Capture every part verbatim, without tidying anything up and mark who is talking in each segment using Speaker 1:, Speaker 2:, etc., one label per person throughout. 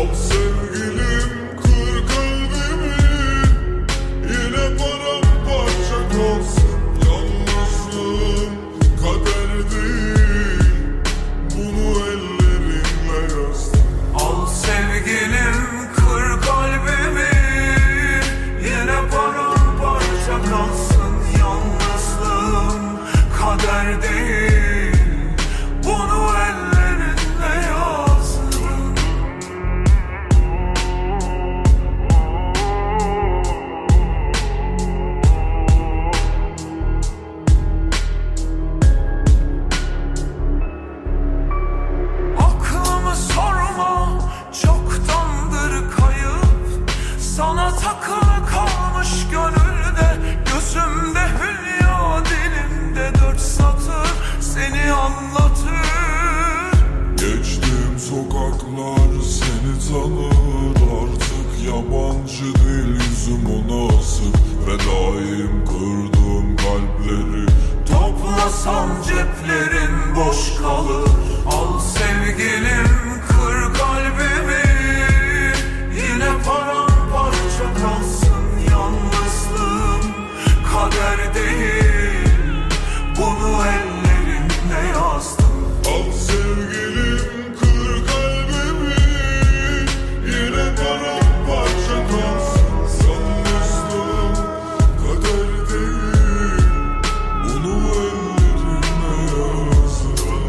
Speaker 1: Al sevgilim kır kalbimi, yine paramparça kalsın. Yalnızlığım kader değil, bunu ellerinle yazdın.
Speaker 2: Al sevgilim kır kalbimi, yine paramparça kalsın. Yalnızlığım kader değil, bunu ellerinle yazdın. Aklımı sorma, çoktandır kayıp. Sana takılı kalmış gönülde, gözümde hülya, dilimde dört satır seni anlatır.
Speaker 1: Geçtiğim sokaklar seni tanır, artık yabancı değil yüzüm ona asık. Fedaim kırdığım kalpleri,
Speaker 2: Toplasam ceplerin boş kalır. Al sevgilim kır kalbimi, yine paramparça kalsın. Yalnızlığım kader değil, bunu ellerinle yazdım.
Speaker 1: al sevgilim kır kalbimi, yine paramparça kalsın. Yalnızlığım kader değil, bunu ellerimle yazdım.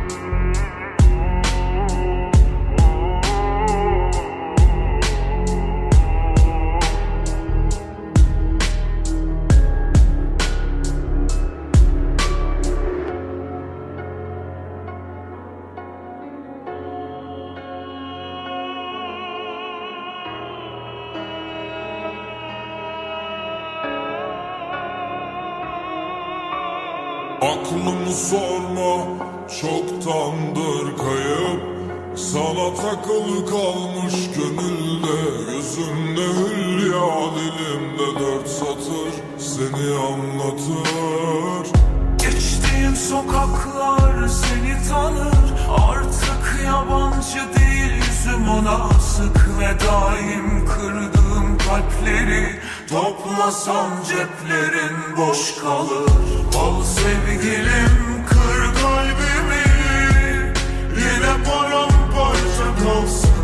Speaker 1: Aklımı sorma, çoktandır kayıp. Sana takılı kalmış gönülde, yüzümde hülya, dilimde dört satır seni anlatır.
Speaker 2: Geçtiğim sokaklar seni tanır, artık yabancı değil yüzüm ona sık. Ve daim kırdığım kalpleri, toplasam ceplerin boş kalır. Al sevgilim kır kalbimi, yine paramparça kalsın.